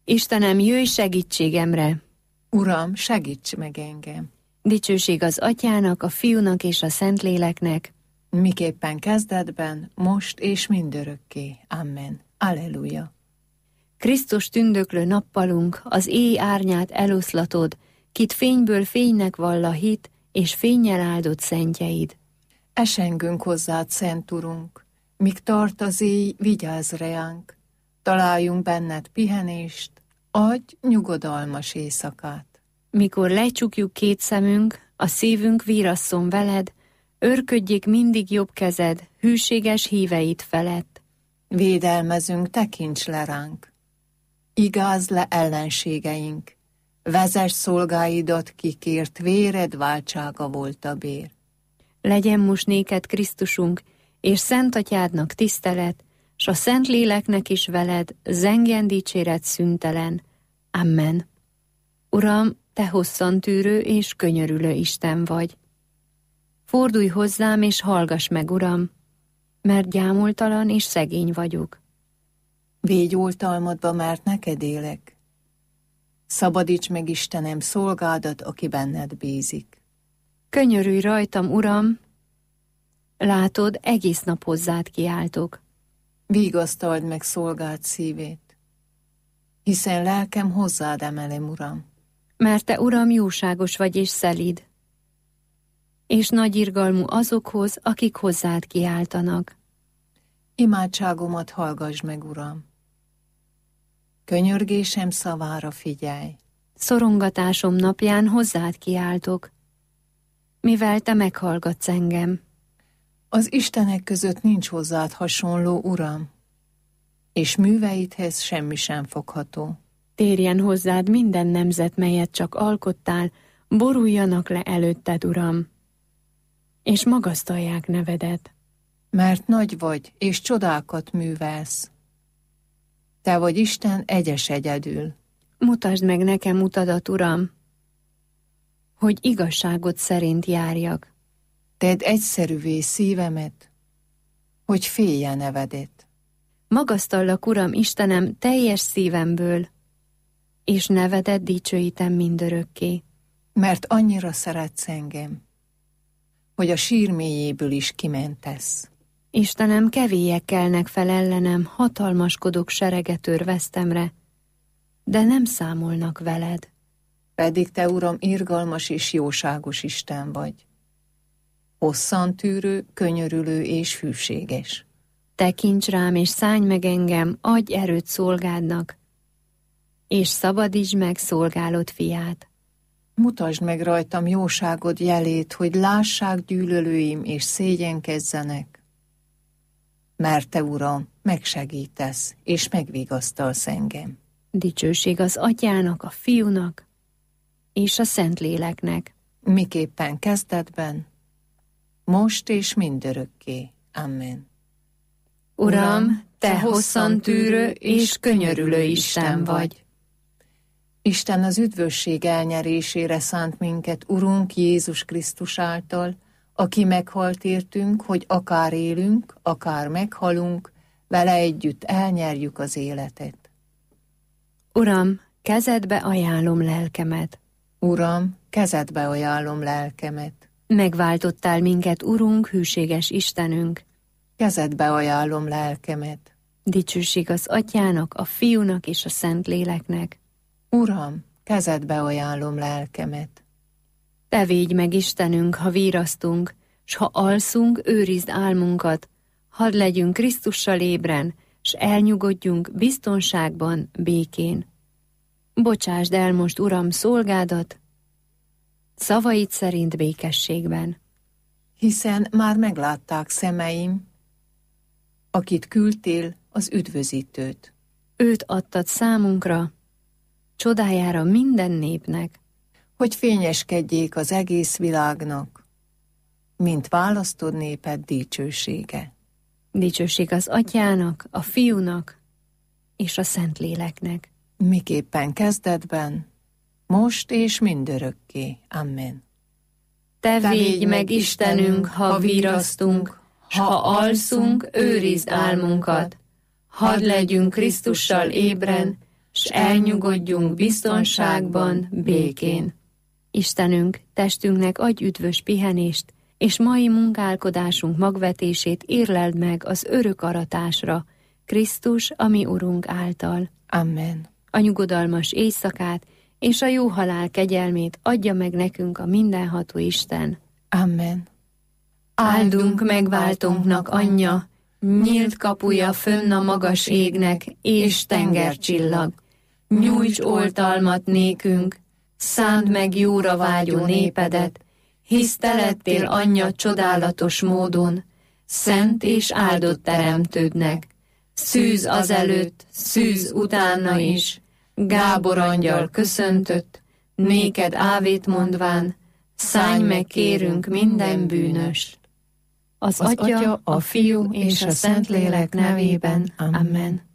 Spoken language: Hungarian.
Istenem, jöjj segítségemre! Uram, segíts meg engem! Dicsőség az Atyának, a Fiúnak és a Szentléleknek, miképpen kezdetben, most és mindörökké. Amen. Alleluja! Krisztus tündöklő nappalunk, az éj árnyát eloszlatod, kit fényből fénynek vall a hit, és fénnyel áldott szentjeid. Esengünk hozzád, Szent Urunk, míg tart az éj, vigyázz reánk, találjunk benned pihenést, adj nyugodalmas éjszakát. Mikor lecsukjuk két szemünk, a szívünk vírasszon veled, őrködjék mindig jobb kezed, hűséges híveid felett. Védelmezünk, tekints le ránk, igázd le ellenségeink, vezess szolgáidat, kikért véred váltsága volt a bér. Legyen most néked Krisztusunk, és Szent Atyádnak tisztelet, s a Szentléleknek is veled zengjen dicséret szüntelen. Amen. Uram, te hosszantűrő és könyörülő Isten vagy. Fordulj hozzám, és hallgass meg, Uram, mert gyámoltalan és szegény vagyok. Végy oltalmadba, mert neked élek. Szabadíts meg, Istenem, szolgádat, aki benned bízik. Könyörülj rajtam, Uram, látod, egész nap hozzád kiáltok. Vigasztald meg szolgád szívét, hiszen lelkem hozzád emelem, Uram. Mert te, Uram, jóságos vagy és szelíd, és nagy irgalmú azokhoz, akik hozzád kiáltanak. Imádságomat hallgass meg, Uram. Könyörgésem szavára figyelj. Szorongatásom napján hozzád kiáltok, mivel te meghallgatsz engem. Az istenek között nincs hozzád hasonló, Uram, és műveidhez semmi sem fogható. Térjen hozzád minden nemzet, melyet csak alkottál, boruljanak le előtted, Uram, és magasztalják nevedet. Mert nagy vagy, és csodákat művelsz. Te vagy Isten egyes egyedül. Mutasd meg nekem utadat, Uram, hogy igazságod szerint járjak. Tedd egyszerűvé szívemet, hogy félje nevedet. Magasztallak, Uram, Istenem, teljes szívemből, és nevedet dicsőítem mindörökké. Mert annyira szeretsz engem, hogy a sír mélyéből is kimentesz. Istenem, kevélyek kelnek fel ellenem, hatalmaskodók sereget örvesztemre, de nem számolnak veled. Pedig te, Uram, irgalmas és jóságos Isten vagy. Hosszantűrő, könyörülő és hűséges. Tekints rám, és szállj meg engem, adj erőt szolgádnak, és szabadítsd meg szolgálod fiát. Mutasd meg rajtam jóságod jelét, hogy lássák gyűlölőim, és szégyenkezzenek. Mert te, Uram, megsegítesz, és megvigasztalsz engem. Dicsőség az Atyának, a Fiúnak, és a Szentléleknek. Miképpen kezdetben, most és mindörökké. Amen. Uram, te hosszantűrő és könyörülő Isten vagy. Isten az üdvösség elnyerésére szánt minket, Urunk Jézus Krisztus által, aki meghalt értünk, hogy akár élünk, akár meghalunk, vele együtt elnyerjük az életet. Uram, kezedbe ajánlom lelkemet. Uram, kezedbe ajánlom lelkemet. Megváltottál minket, Urunk, hűséges Istenünk. Kezedbe ajánlom lelkemet. Dicsőség az Atyának, a Fiúnak és a Szentléleknek. Uram, kezedbe ajánlom lelkemet. Te védj meg, Istenünk, ha virasztunk, s ha alszunk, őrizd álmunkat, hadd legyünk Krisztussal ébren, s elnyugodjunk biztonságban, békén. Bocsásd el most, Uram, szolgádat, szavaid szerint békességben. Hiszen már meglátták szemeim, akit küldtél, az üdvözítőt. Őt adtad számunkra, csodájára minden népnek, hogy fényeskedjék az egész világnak, mint választod néped dicsősége. Dicsőség az Atyának, a Fiúnak és a Szentléleknek. Miképpen kezdetben, most és mindörökké. Amen. Te védj meg, Istenünk, ha virasztunk, ha alszunk, őrizd álmunkat. Hadd legyünk Krisztussal ébren, s elnyugodjunk biztonságban, békén. Istenünk, testünknek adj üdvös pihenést, és mai munkálkodásunk magvetését érleld meg az örök aratásra, Krisztus, a mi Urunk által. Amen. A nyugodalmas éjszakát és a jó halál kegyelmét adja meg nekünk a mindenható Isten. Amen. Áldunk megváltónknak anyja, nyílt kapuja fönn a magas égnek, és tengercsillag. Nyújts oltalmat nékünk, szánd meg jóra vágyó népedet, hisz te lettél anyja csodálatos módon, szent és áldott teremtődnek. Szűz azelőtt, szűz utána is, Gábor angyal köszöntött, néked ávét mondván, szállj meg kérünk minden bűnöst. Az Atya, a Fiú és a Szentlélek nevében. Amen.